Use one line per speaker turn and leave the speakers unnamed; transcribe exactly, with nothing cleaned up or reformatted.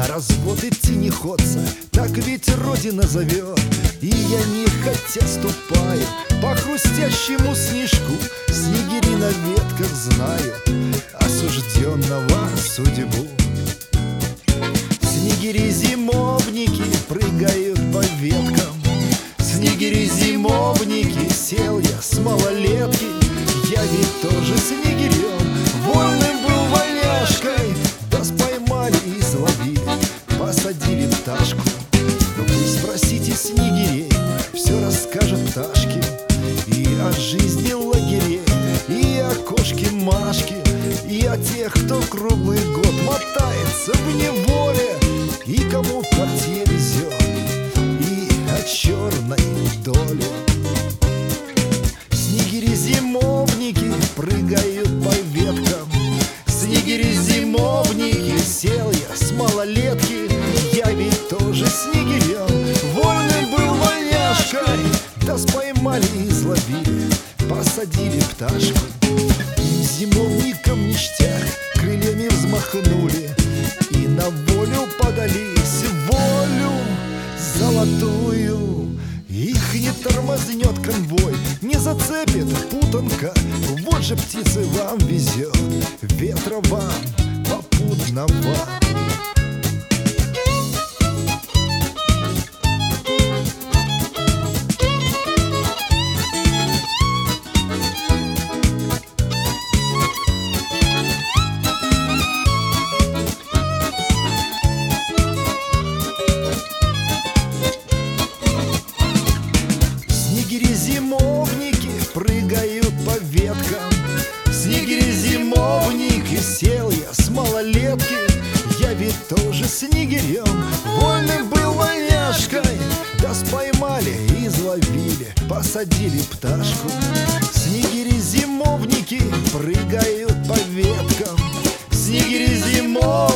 На развод идти не ходца, так ведь Родина зовет. И я нехотя ступаю по хрустящему снежку. Снегири на ветках знаю осужденного судьбу. Снегири-зимовники прыгают по веткам. Снегири-зимовники, сел я с малолетки. Я ведь тоже снегирем, вольным был вольняшкой. Да споймали и изловили, посадили пташку. Но вы спросите снегирей, все расскажут пташки. И о жизни лагерей, и о кошке Машке, и о тех, кто круглый год мотается в неволе, и кому в портье везет, и о черной доле. Снегири-зимовники прыгают по веткам. Снегири-зимовники, сел я с малолетки. Я ведь тоже снегирем, вольным был вольняшкой. Да споймали и изловили, посадили пташку. Зимовникам ништяк, крыльями взмахнули и на волю подались, волю золотую. Их не тормознет конвой, не зацепит путанка. Вот же птицы вам везет, ветра вам попутного. Снегири-зимовники прыгают по веткам. Снегири-зимовники, сел я с малолетки. Я ведь тоже снегирем, вольным был вольняшкой. Да споймали и изловили, посадили пташку. Снегири-зимовники прыгают по веткам. Снегири-зимовники,